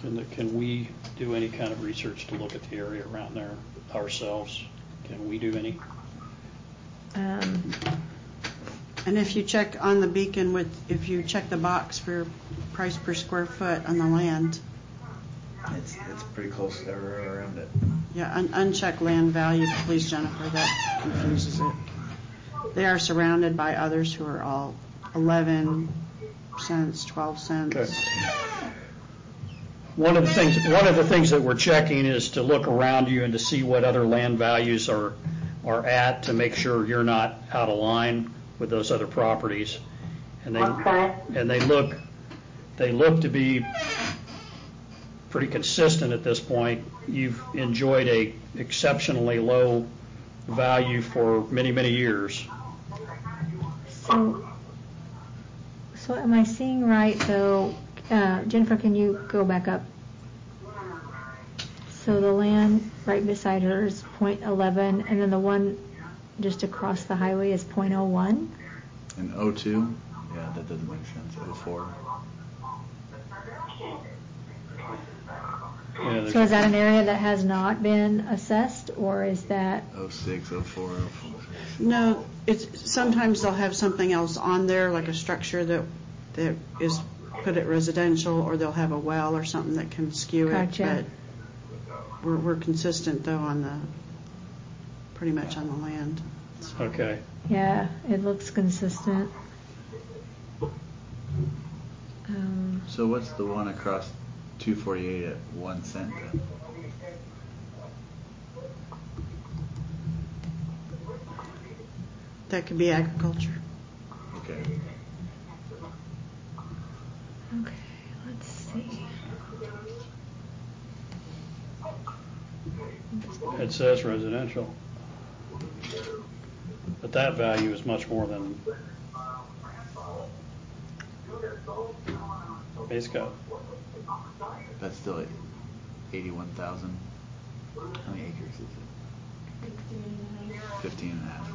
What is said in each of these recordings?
Can we do any kind of research to look at the area around there ourselves? Can we do any? And if you check on the beacon if you check the box for price per square foot on the land, it's pretty close everywhere around it. Yeah, unchecked land value, please, Jennifer. That confuses it. They are surrounded by others who are all 11 cents, 12 cents. Okay. One of the things that we're checking is to look around you and to see what other land values are at, to make sure you're not out of line with those other properties. And they look to be pretty consistent at this point. You've enjoyed a exceptionally low value for many, many years. So am I seeing right, though, Jennifer, can you go back up? So the land right beside her is .11, and then the one just across the highway is .01? And 02? Yeah, that doesn't make sense. 04. Yeah, So is that an area that has not been assessed, or is that 06, 04, 04. No, sometimes they'll have something else on there, like a structure that is put at residential, or they'll have a well or something that can skew Gotcha. it. But we're consistent though pretty much on the land. Okay. Yeah, it looks consistent. So what's the one across 248 at 1 cent then? That could be agriculture. Okay. Okay, let's see. It says residential, but that value is much more than it's got. That's still at 81,000. How many acres is it? 15 and a half.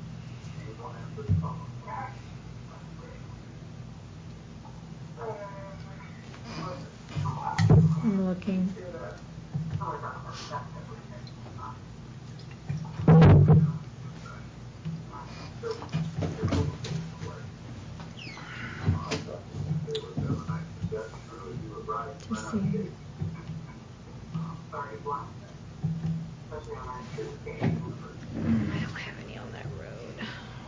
I'm looking. Just see. I don't have any on that road.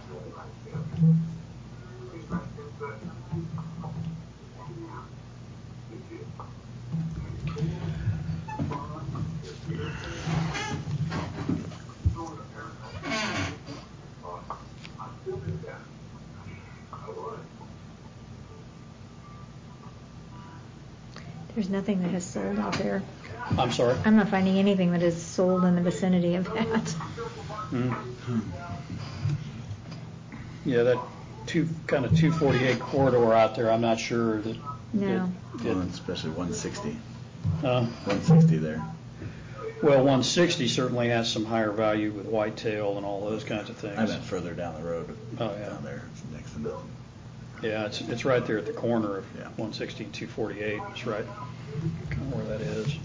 There's nothing that has sold out there. I'm sorry? I'm not finding anything that is sold in the vicinity of that. Mm-hmm. Yeah, that 248 corridor out there, I'm not sure that. No. Well, especially 160. 160 there. Well, 160 certainly has some higher value with whitetail and all those kinds of things. I meant further down the road. Oh, yeah. Down there, it's next to nothing. Yeah, it's right there at the corner of 160 and 248. It's right kind of where that is.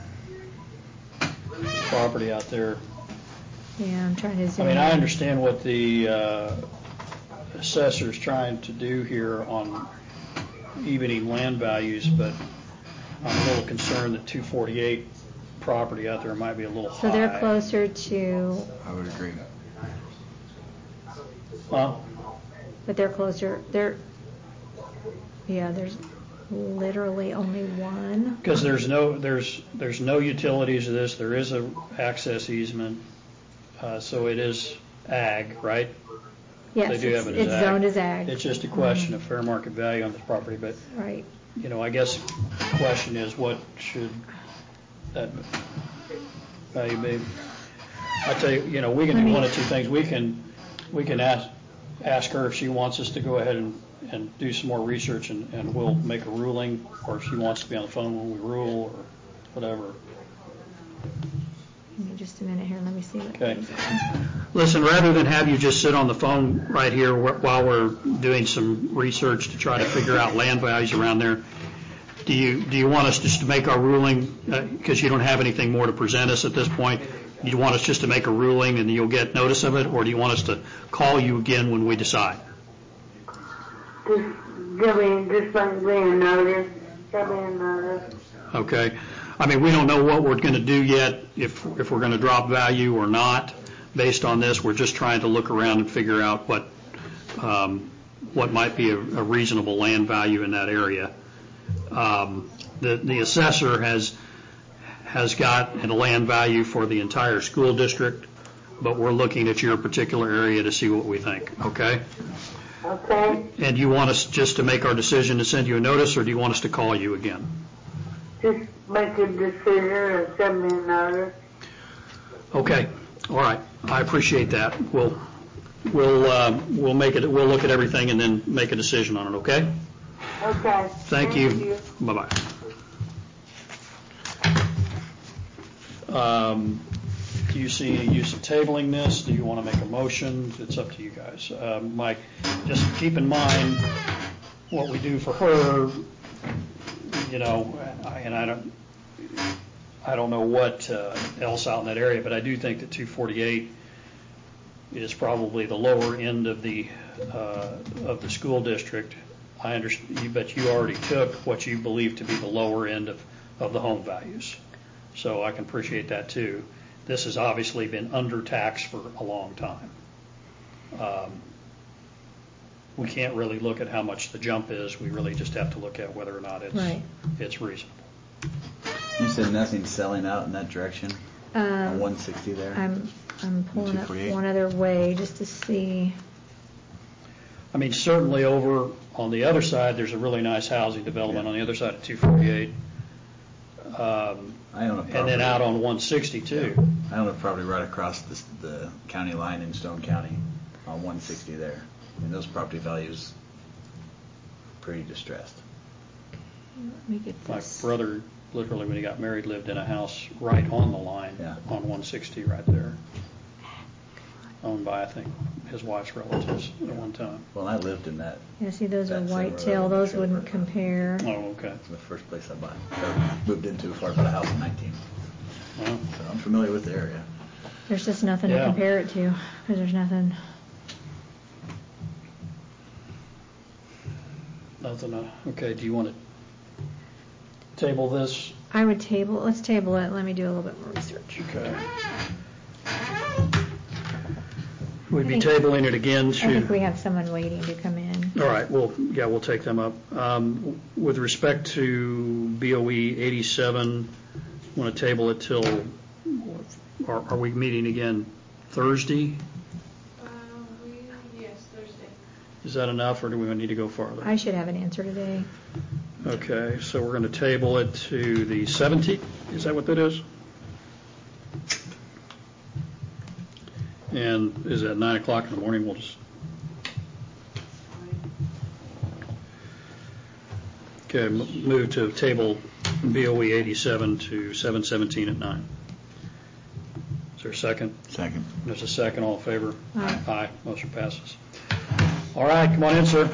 Property out there. Yeah, I'm trying to zoom I mean, in. I understand what the assessor's trying to do here on evening land values, but I'm a little concerned that 248 property out there might be a little high. So they're closer to. I would agree. Huh? But they're closer. Yeah, there's literally only one. Because there's no utilities to this. There is a access easement, so it is ag, right? Yes, they do have it as it's ag. zoned as ag. It's just a question of fair market value on this property, but right. I guess the question is, what should that value be? I tell you, we can do one of two things. We can ask her if she wants us to go ahead and do some more research, and we'll make a ruling, or if she wants to be on the phone when we rule, or whatever. Give me just a minute here. Let me see what. Okay. Listen, rather than have you just sit on the phone right here while we're doing some research to try to figure out land values around there, Do you want us just to make our ruling, because you don't have anything more to present us at this point? Do you want us just to make a ruling and you'll get notice of it, or do you want us to call you again when we decide? Just like being notice. Okay. I mean, we don't know what we're going to do yet, if we're going to drop value or not. Based on this, we're just trying to look around and figure out what might be a reasonable land value in that area. The assessor has got a land value for the entire school district, but we're looking at your particular area to see what we think, okay? Okay. And you want us just to make our decision to send you a notice, or do you want us to call you again? Just make a decision and send me a notice. Okay, all right, I appreciate that. We'll make it. We'll look at everything and then make a decision on it, okay? Okay. Thank you. Bye-bye. Do you see any use of tabling this? Do you want to make a motion? It's up to you guys. Mike, just keep in mind what we do for her, you know, and I don't know what else out in that area, but I do think that 248 is probably the lower end of the school district. I understand, but you already took what you believe to be the lower end of the home values, so I can appreciate that too. This has obviously been undertaxed for a long time. We can't really look at how much the jump is. We really just have to look at whether or not it's reasonable. You said nothing's selling out in that direction on 160 there? I'm pulling up one other way just to see. I mean, certainly over on the other side, there's a really nice housing development on the other side of 248. I own a property. And then out on 160 too. I own a property right across the county line in Stone County on 160 there. And those property values are pretty distressed. Let me get My this. brother, literally when he got married, lived in a house right on the line on 160 right there. Owned by, I think, his wife's relatives at one time. Well, I lived in that. Yeah, see, those are That's whitetail. Those wouldn't compare. Oh, okay. It's the first place I moved into before I bought a house in 19. Well, So I'm familiar with the area. There's just nothing to compare it to because there's nothing. Okay, do you want to table this? I would table. Let's table it. Let me do a little bit more research. Okay. We'd be tabling it again. I think we have someone waiting to come in. All right. Well, yeah, we'll take them up. With respect to BOE 87, want to table it till, are we meeting again Thursday? Yes, Thursday. Is that enough, or do we need to go farther? I should have an answer today. Okay, so we're going to table it to the 17th. Is that what that is? And is it 9 o'clock in the morning? We'll just. Okay, move to table BOE 87 to 7/17 at 9. Is there a second? Second. There's a second. All in favor? Aye. Aye. Motion passes. All right, come on in, sir.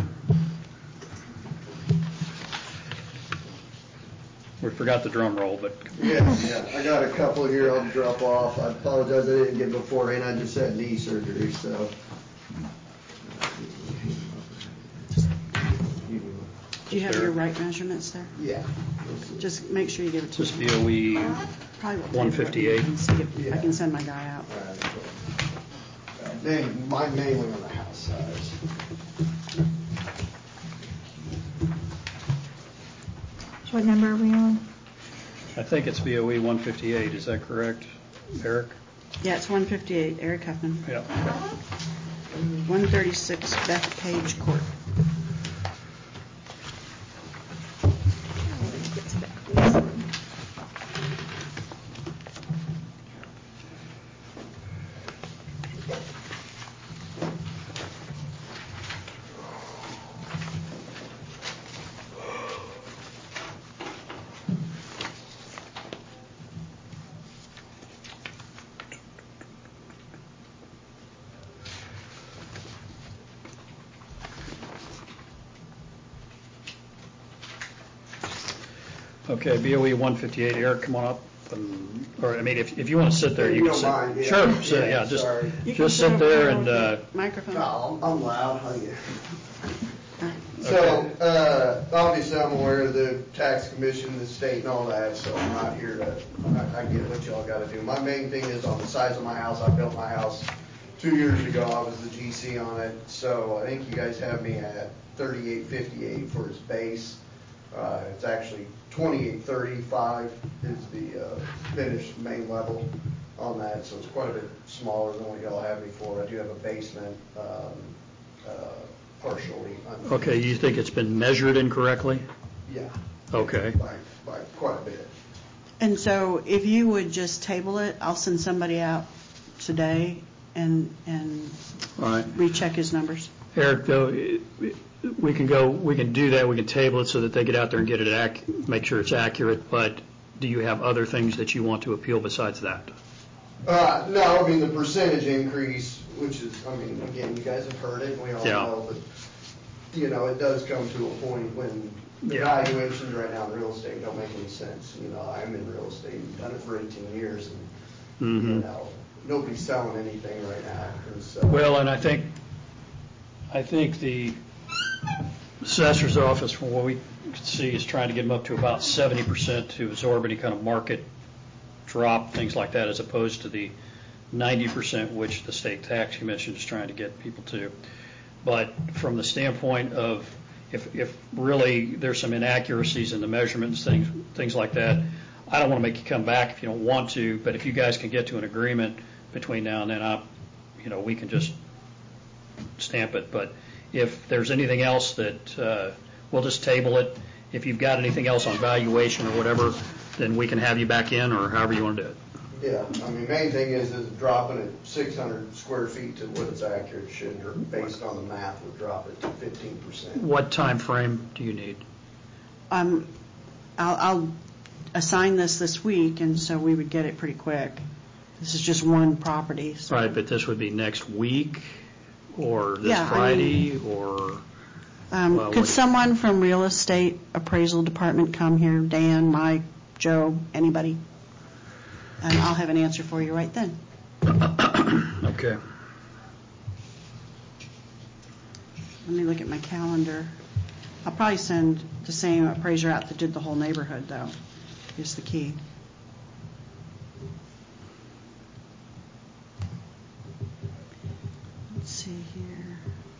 We forgot the drum roll, but. Yeah, I got a couple here I'll drop off. I apologize I didn't get beforehand. I just had knee surgery, so. Do you have your right measurements there? Yeah. Just make sure you give it to This me. BOE Probably will take 158. it. See if I can send my guy out. Mine mainly on the house size. What number are we on? I think it's BOE 158. Is that correct, Eric? Yeah, it's 158, Eric Huffman. Yeah. 136 Beth Page Court. Okay, BOE 158, Eric, come on up. Or, I mean, if you want to sit there, you can don't sit. mind, yeah. Sure, sit, Yeah, yeah, sorry. You can just sit over there here and, with the Microphone. No, I'm loud, how you? So, obviously I'm aware of the tax commission, the state and all that, so I'm not here to, I get what y'all gotta do. My main thing is on the size of my house. I built my house 2 years ago. I was the GC on it, so I think you guys have me at 3858 for its base. It's actually 2835 is the finished main level on that, so it's quite a bit smaller than what y'all have me for. I do have a basement, partially unfinished. okay, you think it's been measured incorrectly? Yeah. Okay. By quite a bit. And so if you would just table it, I'll send somebody out today and All right. recheck his numbers. Eric, though, we can do that, we can table it so that they get out there and get it, make sure it's accurate, but do you have other things that you want to appeal besides that? No, I mean, the percentage increase, which is, I mean, again, you guys have heard it, and we all Yeah. know, but, you know, it does come to a point when the Yeah. valuations right now in real estate don't make any sense. You know, I'm in real estate, and done it for 18 years, and, you know, nobody's selling anything right now. And so, Well, and I think the assessor's office, from what we can see, is trying to get them up to about 70% to absorb any kind of market drop, things like that, as opposed to the 90% which the state tax commission is trying to get people to. But from the standpoint of if really there's some inaccuracies in the measurements, things like that, I don't want to make you come back if you don't want to, but if you guys can get to an agreement between now and then, we can just stamp it. But if there's anything else that, we'll just table it. If you've got anything else on valuation or whatever, then we can have you back in, or however you want to do it. yeah, I mean, main thing is dropping it 600 square feet to what it's accurate should, or based on the math, would drop it to 15%. What time frame do you need? I'll assign this week, and so we would get it pretty quick. This is just one property. So. Right, but this would be next week, or this Yeah, Friday, or? Could someone from real estate appraisal department come here? Dan, Mike, Joe, anybody? And I'll have an answer for you right then. Okay. Let me look at my calendar. I'll probably send the same appraiser out that did the whole neighborhood, though, is the key. Let's see here.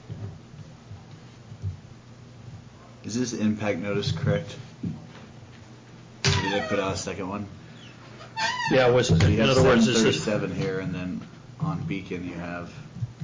Is this impact notice correct? Did they put out a second one? Yeah, in other words, this is 737 here, and then on Beacon you have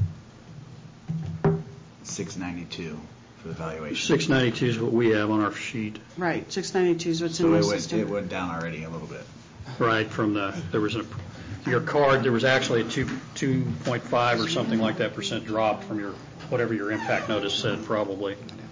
692 for the valuation. 692 is what we have on our sheet. Right, 692 is what's So in the it system. went down already a little bit. Right, your card, there was actually a 2.5 or something like that % drop from whatever your impact notice said, probably.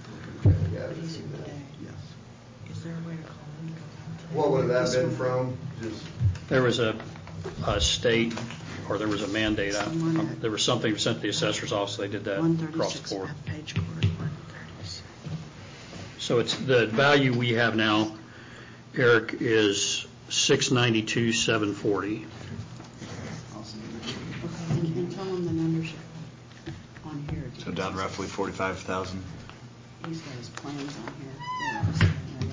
What would that have been from? Just There was a state, or there was a mandate, there was something sent to the assessor's office, they did that across the 136 board. page quarter, 136. So it's, the value we have now, Eric, is 692,740. Okay, and tell them the numbers on here. So down roughly 45,000. He's got his plans on here.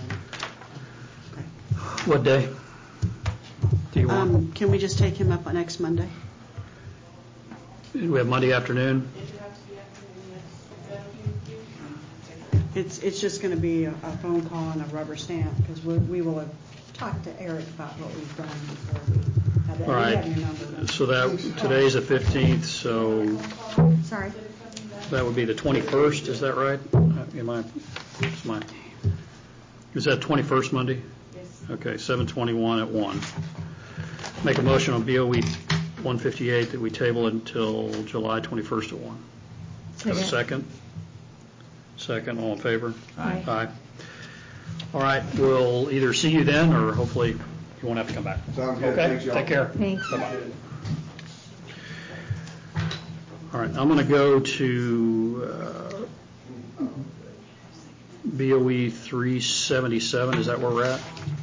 What day do you want? Can we just take him up on next Monday? Do we have Monday afternoon? It's just going to be a phone call and a rubber stamp, because we will have talked to Eric about what we've done before we have that. All We right. have your number. So today's the 15th, so Sorry. that would be the 21st, is that right? Is that 21st Monday? Yes. Okay, 7/21 at 1. Make a motion on BOE 158 that we table it until July 21st at 1. Have a second? Second, all in favor? Aye. Aye. All right, we'll either see you then, or hopefully you won't have to come back. sounds good. Okay, Thanks, y'all. take care. Thanks. Bye-bye. All right, I'm going to go to BOE 377. Is that where we're at?